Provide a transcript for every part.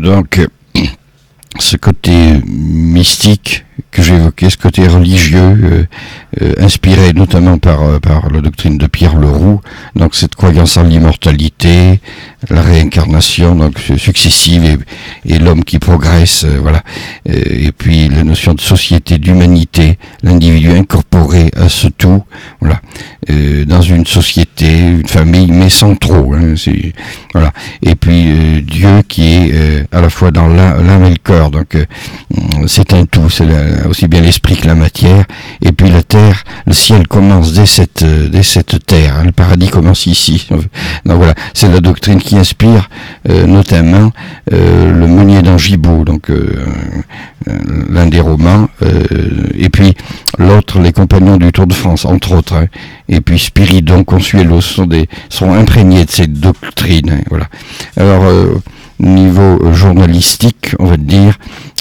donc ce côté mystique que j'évoquais, ce côté religieux, inspiré notamment par la doctrine de Pierre Leroux, donc cette croyance en l'immortalité, la réincarnation donc successive et l'homme qui progresse, voilà, et puis la notion de société, d'humanité, l'individu incorporé à ce tout, voilà, dans une société, une famille, mais sans trop, hein, voilà, et puis Dieu qui est à la fois dans l'âme et le corps, donc c'est un tout, c'est aussi bien l'esprit que la matière, et puis la terre, le ciel commence dès cette terre, hein, le paradis commence ici. Donc voilà, c'est la doctrine qui inspire notamment le meunier d'Angibault, donc l'un des romans, et puis l'autre, les compagnons du Tour de France, entre autres, hein, et puis Spiridon, Consuelo, sont imprégnés de cette doctrine, hein, voilà. Alors niveau journalistique, on va dire,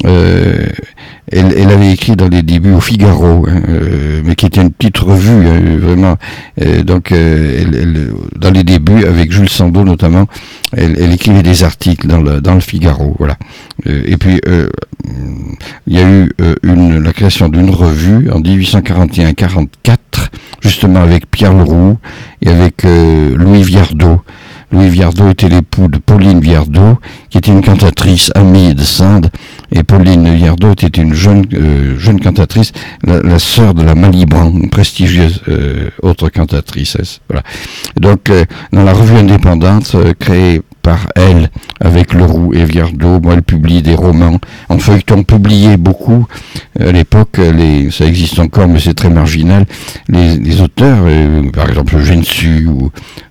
elle avait écrit dans les débuts au Figaro, hein, mais qui était une petite revue, hein, vraiment. Donc, dans les débuts, avec Jules Sandeau notamment, elle écrivait des articles dans le Figaro, voilà. Et puis, il y a eu la création d'une revue en 1841-44, justement avec Pierre Leroux et avec Louis Viardot. Louis Viardot était l'époux de Pauline Viardot, qui était une cantatrice amie de Sand, et Pauline Viardot était une jeune cantatrice, la sœur de la Malibran, une prestigieuse autre cantatrice. Voilà. Donc, dans la revue indépendante créée par elle, avec Leroux et Viardot, elle publie des romans en feuilleton, publié beaucoup. À l'époque, ça existe encore, mais c'est très marginal. Les auteurs, par exemple Eugène Sue ou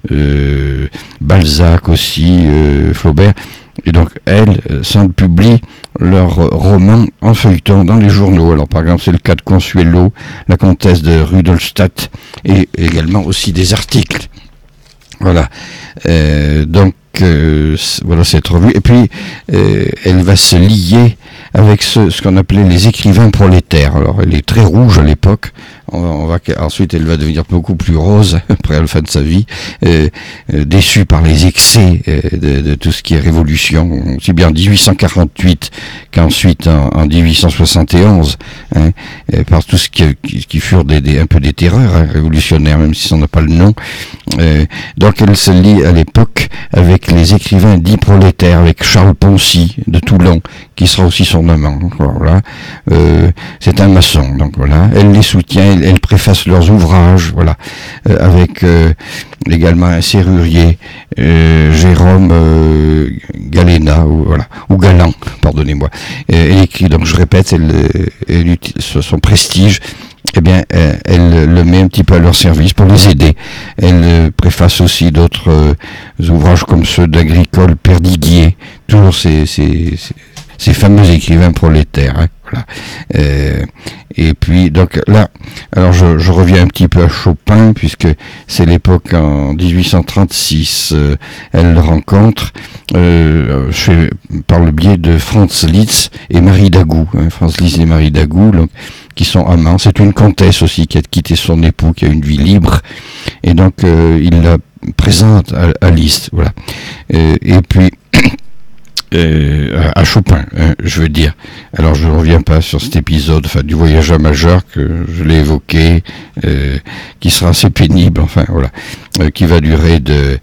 Balzac aussi, Flaubert, et donc elles, publient leurs romans en feuilleton dans les journaux. Alors par exemple, c'est le cas de Consuelo, la comtesse de Rudolstadt, et également aussi des articles. Voilà. Donc voilà cette revue. Et puis elle va se lier avec ce qu'on appelait les écrivains prolétaires. Alors elle est très rouge à l'époque. Ensuite elle va devenir beaucoup plus rose après la fin de sa vie, déçue par les excès de tout ce qui est révolution, aussi bien en 1848 qu'ensuite en 1871, hein, par tout ce qui furent un peu des terreurs, hein, révolutionnaires, même si ça n'a pas le nom. Donc elle se lie à l'époque avec les écrivains dits prolétaires, avec Charles Poncy de Toulon, qui sera aussi son amant. Voilà. C'est un maçon, donc voilà. Elle les soutient, elle préface leurs ouvrages, voilà, avec également un serrurier, Jérôme Galena, ou Galan, pardonnez-moi. Elle écrit, donc je répète, elle utilise son prestige. Eh bien, elle le met un petit peu à leur service pour les aider. Elle préface aussi d'autres ouvrages comme ceux d'Agricole Perdiguier, toujours ces fameux écrivains prolétaires, hein, voilà. Et puis donc là, alors je reviens un petit peu à Chopin, puisque c'est l'époque en 1836, elle le rencontre par le biais de Franz Liszt et Marie Dagou, hein, Franz Liszt et Marie Dagou, donc, qui sont amants. C'est une comtesse aussi qui a quitté son époux, qui a une vie libre, et donc il la présente à Liszt, voilà. Et puis à Chopin, hein, je veux dire. Alors je ne reviens pas sur cet épisode, du voyage à Majorque, que je l'ai évoqué, qui sera assez pénible, enfin voilà, qui va durer de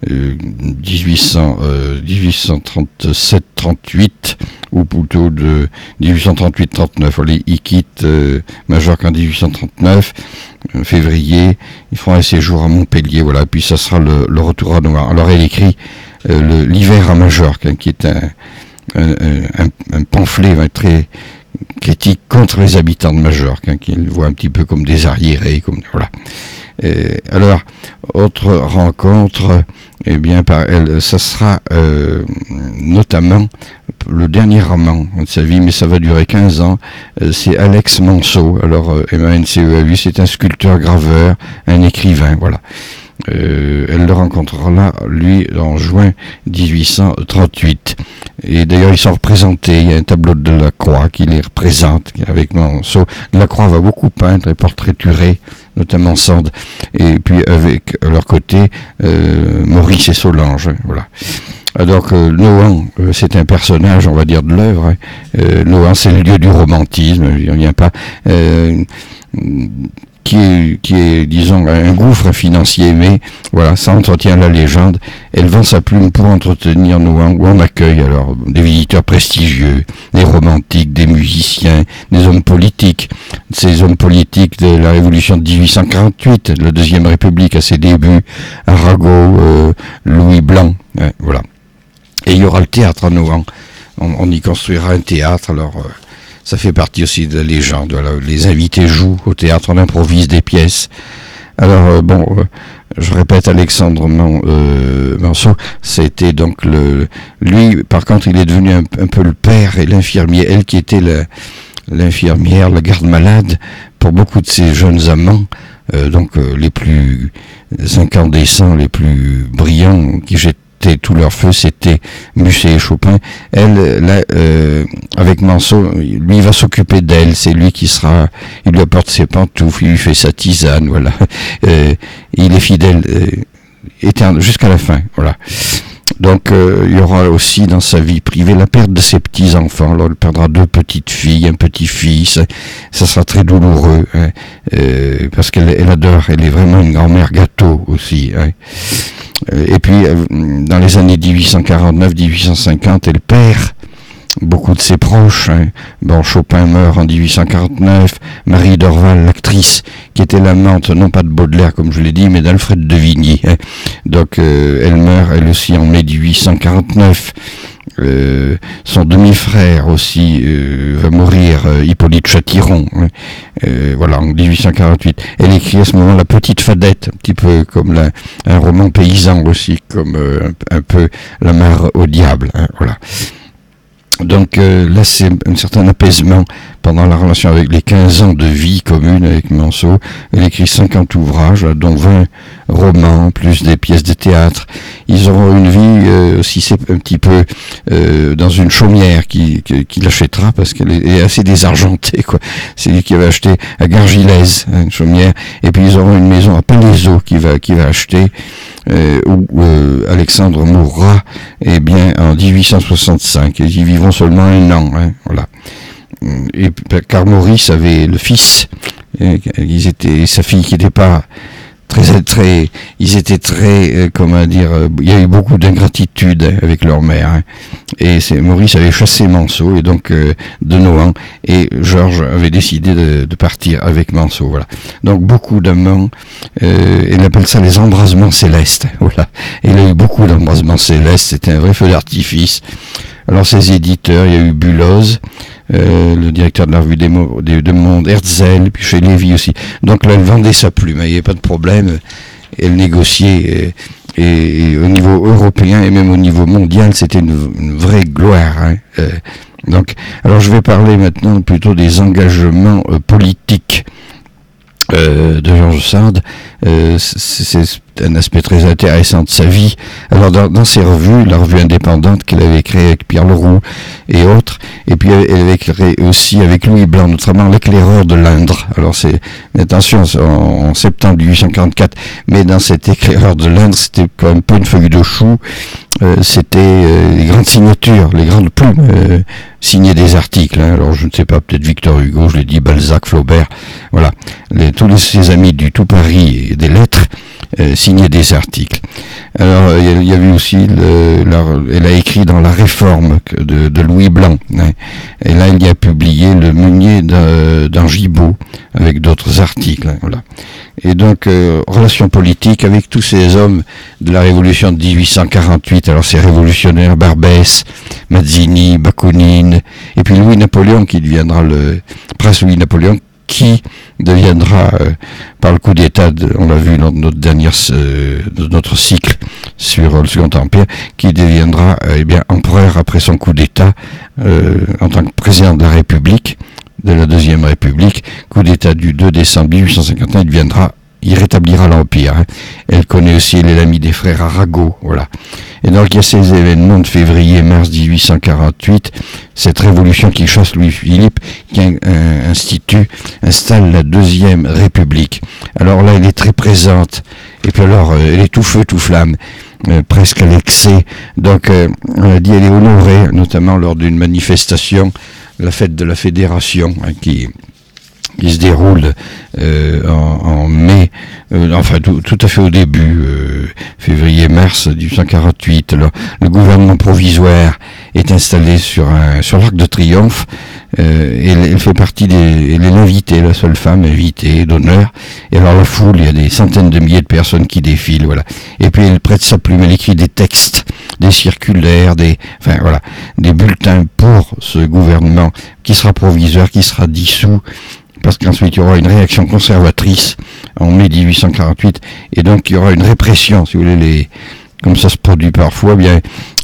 1837-38, ou plutôt de 1838-39. Voilà, il quitte Majorque en 1839, février, ils feront un séjour à Montpellier, voilà, puis ça sera le retour à Noir. Alors elle écrit l'hiver à Majorque, hein, qui est un pamphlet, hein, très critique contre les habitants de Majorque, hein, qu'ils voient un petit peu comme des arriérés, comme voilà. Alors, autre rencontre, eh bien, ça sera notamment le dernier amant de sa vie, mais ça va durer 15 ans, c'est Alex Manceau. Alors, M-A-N-C-E-A-U, c'est un sculpteur-graveur, un écrivain, voilà. Elle le rencontrera là, lui, en juin 1838. Et d'ailleurs, ils sont représentés. Il y a un tableau de Delacroix qui les représente avec Manceau. Delacroix va beaucoup peindre et portraiturer, notamment Sand. Et puis, avec à leur côté, Maurice et Solange. Voilà. Donc Nohant, c'est un personnage, on va dire, de l'œuvre. Nohant, c'est le lieu du romantisme. Il n'y a pas qui est, disons, un gouffre financier, mais voilà, ça entretient la légende. Elle vend sa plume pour entretenir Nohant, où on accueille alors des visiteurs prestigieux, des romantiques, des musiciens, des hommes politiques. Ces hommes politiques de la Révolution de 1848, la Deuxième République à ses débuts, Arago, Louis Blanc, voilà. Et il y aura le théâtre à Nohant. On y construira un théâtre, alors ça fait partie aussi de la légende. Voilà. Les invités jouent au théâtre, on improvise des pièces. Alors je répète, Alexandre Manceau, c'était donc lui, par contre, il est devenu un peu le père et l'infirmier, elle qui était l'infirmière, la garde-malade pour beaucoup de ses jeunes amants, les plus incandescents, les plus brillants, qui jetaient tout leur feu, c'était Musset et Chopin. Elle, là, avec Manceau, lui va s'occuper d'elle, c'est lui il lui apporte ses pantoufles, il lui fait sa tisane, voilà. Il est fidèle jusqu'à la fin, voilà. Donc il y aura aussi dans sa vie privée la perte de ses petits-enfants. Alors elle perdra 2 petites filles, un petit-fils. Ça sera très douloureux, hein, parce qu'elle adore, elle est vraiment une grand-mère gâteau aussi. Hein. Et puis dans les années 1849-1850, elle perd beaucoup de ses proches. Hein. Bon, Chopin meurt en 1849, Marie Dorval, l'actrice, qui était l'amante, non pas de Baudelaire, comme je l'ai dit, mais d'Alfred de Vigny. Hein. Donc, elle meurt, elle aussi, en mai 1849. Son demi-frère aussi va mourir, Hippolyte Châtiron, hein. Voilà, en 1848. Elle écrit à ce moment La Petite Fadette, un petit peu comme un roman paysan aussi, comme un peu La Mare au diable, hein, voilà. Donc là, c'est un certain apaisement pendant la relation avec les 15 ans de vie commune avec Manceau. Elle écrit 50 ouvrages, dont 20 romans, plus des pièces de théâtre. Ils auront une vie aussi, c'est un petit peu dans une chaumière qu'il achètera, parce qu'elle est assez désargentée, quoi. C'est lui qui va acheter à Gargilèse, hein, une chaumière. Et puis ils auront une maison à Palaiseau qu'il va acheter, où Alexandre mourra, eh en 1865. Ils y vivront seulement 1 an, hein, voilà. Et car Maurice avait le fils, sa fille qui n'était pas ils étaient très, il y a eu beaucoup d'ingratitude avec leur mère, hein. Et Maurice avait chassé Manceau, et donc de Nohant, et Georges avait décidé de partir avec Manceau, voilà. Donc beaucoup d'amants, il appelle ça les embrasements célestes, voilà. Et il a eu beaucoup d'embrasements célestes, c'était un vrai feu d'artifice. Alors ces éditeurs, il y a eu Bulloz, le directeur de la revue de Monde, Herzl, puis chez Lévy aussi. Donc là, elle vendait sa plume, il n'y avait pas de problème, elle négociait, et au niveau européen et même au niveau mondial, c'était une vraie gloire, hein. Donc, alors je vais parler maintenant plutôt des engagements politiques de George Sand. C'est un aspect très intéressant de sa vie. Alors dans ses revues, la revue indépendante qu'elle avait créée avec Pierre Leroux et autres, et puis elle avait créé aussi avec Louis Blanc, notamment L'éclaireur de l'Indre. Alors attention, en septembre 1844, mais dans cet Éclaireur de l'Indre, c'était quand même pas une feuille de chou, c'était les grandes signatures, les grandes plumes signées des articles, hein. Alors je ne sais pas, peut-être Victor Hugo, je l'ai dit, Balzac, Flaubert, voilà, tous ses amis du tout Paris et des lettres signaient des articles. Alors il y a eu aussi elle a écrit dans La Réforme de Louis Blanc, hein. Et là il y a publié Le Meunier d'un Gibaud avec d'autres articles, hein, voilà. Et donc relations politiques avec tous ces hommes de la Révolution de 1848. Alors ces révolutionnaires, Barbès, Mazzini, Bakounine, et puis Louis-Napoléon qui deviendra le prince Louis-Napoléon, qui deviendra, par le coup d'État, on l'a vu dans notre cycle sur le Second Empire, qui deviendra empereur après son coup d'État en tant que président de la République, de la Deuxième République. Coup d'État du 2 décembre 1851, il rétablira l'Empire, hein. Elle connaît aussi l'ami des frères Arago, voilà. Et donc il y a ces événements de février-mars 1848, cette révolution qui chasse Louis-Philippe, qui installe la Deuxième République. Alors là, elle est très présente, et puis alors, elle est tout feu, tout flamme. presque à l'excès. Donc, on a dit elle est honorée, notamment lors d'une manifestation, la fête de la Fédération, qui se déroule en mai, enfin tout à fait au début, février-mars 1848. Le gouvernement provisoire est installé sur l'Arc de Triomphe, et elle fait partie elle est l'invitée, la seule femme invitée d'honneur. Et alors la foule, il y a des centaines de milliers de personnes qui défilent, voilà. Et puis elle prête sa plume, elle écrit des textes, des circulaires, des bulletins pour ce gouvernement qui sera provisoire, qui sera dissous, parce qu'ensuite il y aura une réaction conservatrice en mai 1848, et donc il y aura une répression, si vous voulez, comme ça se produit parfois, bien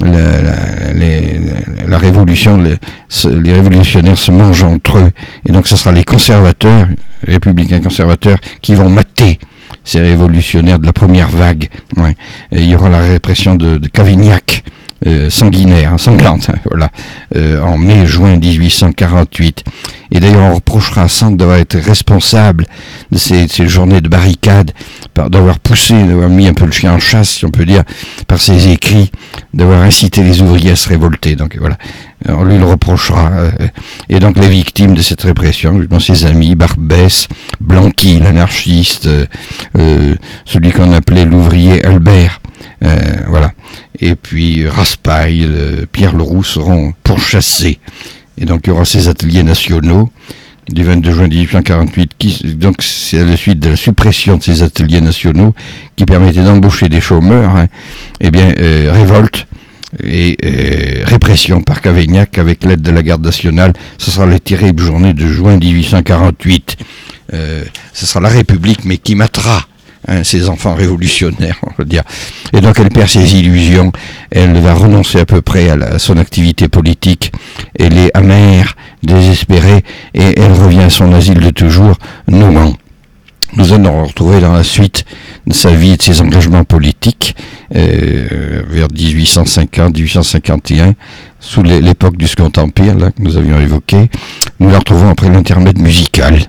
la révolution, les révolutionnaires se mangent entre eux, et donc ce sera les conservateurs, les républicains conservateurs, qui vont mater ces révolutionnaires de la première vague. Ouais. Et il y aura la répression de Cavaignac, sanguinaire, sanglante, voilà, en mai-juin 1848. Et d'ailleurs, on reprochera à Sand d'avoir été responsable de ces journées de barricades, d'avoir mis un peu le chien en chasse, si on peut dire, par ses écrits, d'avoir incité les ouvriers à se révolter. Donc voilà, on lui le reprochera. Et donc les victimes de cette répression, justement ses amis, Barbès, Blanqui, l'anarchiste, celui qu'on appelait l'ouvrier Albert, voilà. Et puis Raspail, Pierre Leroux seront pourchassés. Et donc il y aura ces ateliers nationaux du 22 juin 1848, donc c'est à la suite de la suppression de ces ateliers nationaux qui permettaient d'embaucher des chômeurs, révolte et répression par Cavaignac avec l'aide de la garde nationale. Ce sera les terribles journées de juin 1848. Ce sera la République, mais qui matera ces enfants révolutionnaires, on va dire. Et donc elle perd ses illusions, elle va renoncer à peu près à son activité politique, elle est amère, désespérée, et elle revient à son asile de toujours, Nohant. Nous allons retrouver dans la suite de sa vie et de ses engagements politiques, vers 1850-1851, sous l'époque du Second Empire, là, que nous avions évoqué. Nous la retrouvons après l'intermède musical.